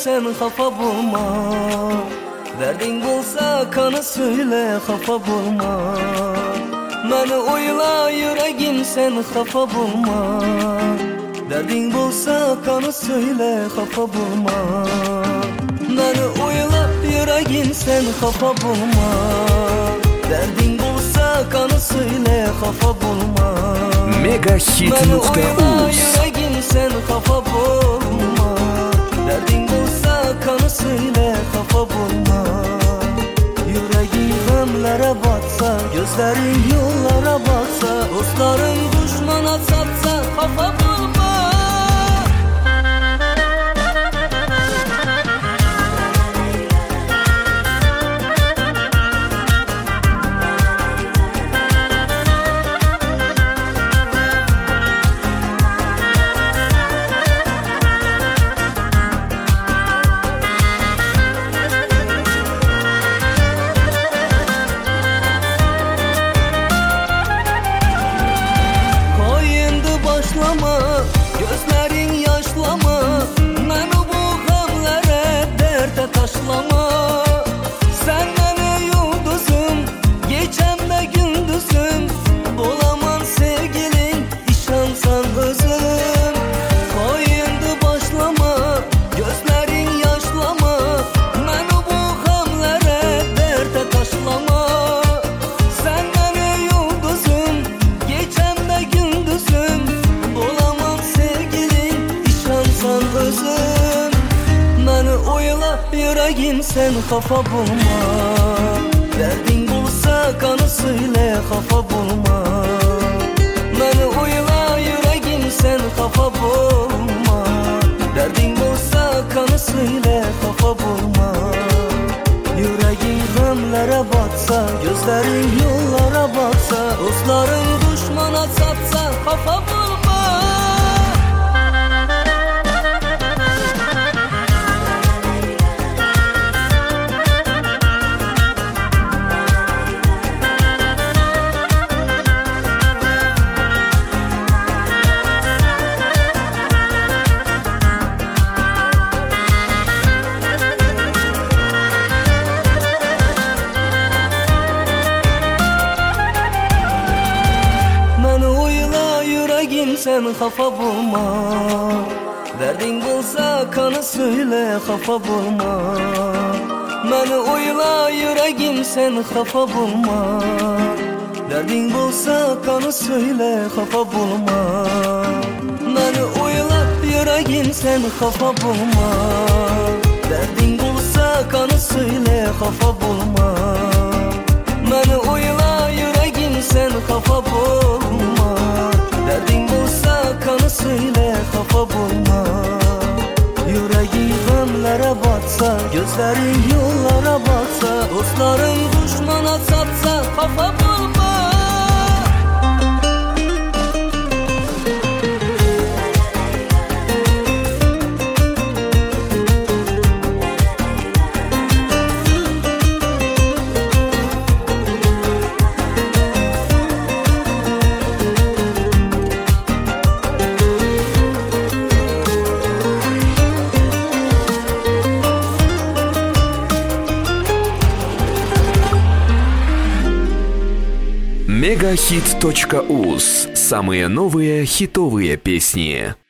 sen xafa bulma. Derdin bulsa kanı söyle xafa bulma. Məni oyla yüreğim sen xafa bulma. Derdin bulsa kanı söyle xafa bulma. Məni oyla yüreğim sen xafa bulma. Derdin bulsa kanı söyle xafa bulma. Megahit.uz yüreğim sen xafa bulma. Derdin bulsa kanı söyle xafa bulma. Yüreğin gamlara batsa, gözlerin yollara baksa, dostların düşmana satsa xafa bulma. Gözlerin yaşlama, məni bu gamlərə dərdə taşlama. Sən məni yulduzum, gecəmdə gündüzüm, bulaman sevgilin, işansan özüm. Qoyundu başlama, gözlerin yaşlama, məni bu gamlərə dərdə taşlama. Sən məni yulduzum, gecəmdə gündüzüm, özüm. Məni oyla yüreğim sen xafa bulma. Derdin bulsa kanı söyle xafa bulma. Məni oyla yüreğim sen xafa bulma. Derdin bulsa kanı söyle xafa bulma. Yüreğin gamlara batsa, gözlerin yollara baksa, dostların düşmana satsa xafa bulma. Sen xafa bulma. Derdin bulsa kanı söyle xafa bulma. Məni oyla yüreğim sen xafa bulma. Derdin bulsa kanı söyle xafa bulma. Məni oyla yüreğim sen xafa bulma. Derdin bulsa kanı söyle xafa bulma. Məni oyla yüreğim sen xafa bulma. Derdin bulsa kanı söyle xafa bulma. Yüreğin gamlara batsa, gözlerin yollara baksa, dostların düşmana satsa xafa bulma. Megahit.uz. Самые новые хитовые песни.